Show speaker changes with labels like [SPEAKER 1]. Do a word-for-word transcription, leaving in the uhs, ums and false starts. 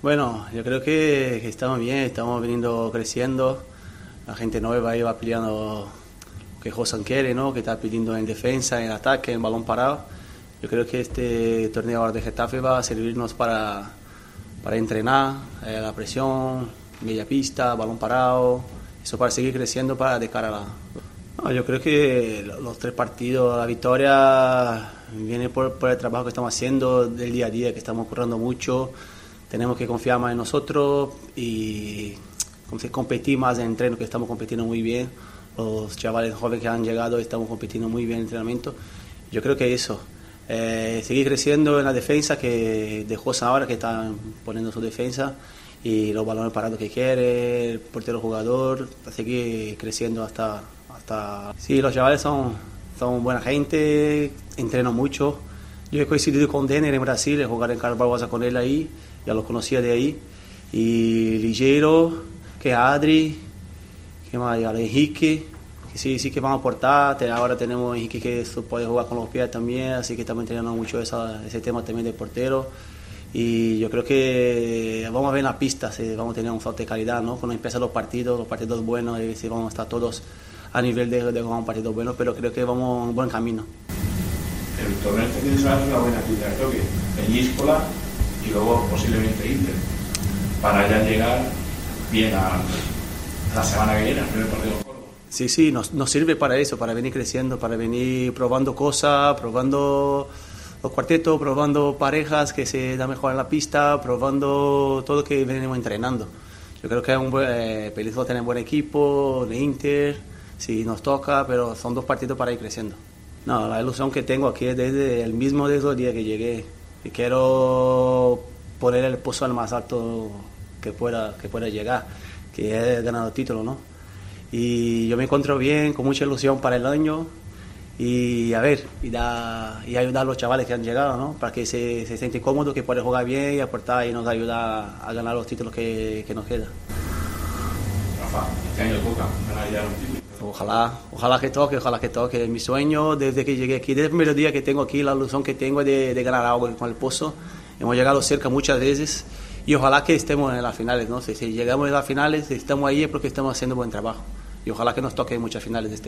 [SPEAKER 1] Bueno, yo creo que, que estamos bien, estamos viniendo creciendo. La gente nueva ahí va pidiendo lo que José quiere, ¿no? Que está pidiendo en defensa, en ataque, en balón parado. Yo creo que este torneo ahora de Getafe va a servirnos para, para entrenar eh, la presión, media pista, balón parado, eso para seguir creciendo para de cara a la... No, yo creo que los tres partidos, la victoria viene por, por el trabajo que estamos haciendo del día a día, que estamos currando mucho. Tenemos que confiar más en nosotros y competir más en entreno, que estamos compitiendo muy bien. Los chavales jóvenes que han llegado estamos compitiendo muy bien en entrenamiento. Yo creo que eso, eh, seguir creciendo en la defensa, que de José ahora que están poniendo su defensa, y los balones parados que quiere, el portero jugador, para seguir creciendo hasta... hasta... Sí, los chavales son, son buena gente, entreno mucho. Yo he coincidido con Denner en Brasil, he jugado en Carlos Barbosa con él ahí, ya lo conocía de ahí. Y Ligero, que Adri, que más, Enrique, que sí, sí que van a aportar. Ahora tenemos a Enrique que puede jugar con los pies también, así que estamos entrenando mucho esa, ese tema también del portero. Y yo creo que vamos a ver en la pista si vamos a tener un salto de calidad, ¿no? Cuando empiezan los partidos, los partidos buenos, y si vamos a estar todos a nivel de, de jugar un partido bueno, pero creo que vamos en un buen camino.
[SPEAKER 2] El torneo este fin de semana es una buena actividad, creo que Peñíscola y luego posiblemente Inter, para ya llegar bien a la semana que viene, al primer partido de Córdoba.
[SPEAKER 1] Sí, sí, nos, nos sirve para eso, para venir creciendo, para venir probando cosas, probando los cuartetos, probando parejas que se da mejor en la pista, probando todo que venimos entrenando. Yo creo que es un buen, eh, Pelizzo tiene un buen equipo, de Inter, si nos toca, pero son dos partidos para ir creciendo. No, la ilusión que tengo aquí es desde el mismo desde el día que llegué, que quiero poner el pozo al más alto que pueda, que pueda llegar, que es ganar el título, ¿no? Y yo me encuentro bien, con mucha ilusión para el año, y a ver, y, da, y ayudar a los chavales que han llegado, ¿no? Para que se, se sienten cómodos, que pueden jugar bien y aportar y nos ayuda a ganar los títulos que, que nos quedan.
[SPEAKER 2] Rafa, este año toca ganar ya un título.
[SPEAKER 1] Ojalá, ojalá que toque, ojalá que toque. Mi sueño desde que llegué aquí, desde el primer día que tengo aquí, la ilusión que tengo es de, de ganar algo con el Pozo. Hemos llegado cerca muchas veces y ojalá que estemos en las finales, ¿no? Si, si llegamos a las finales, estamos ahí es porque estamos haciendo buen trabajo y ojalá que nos toque muchas finales de este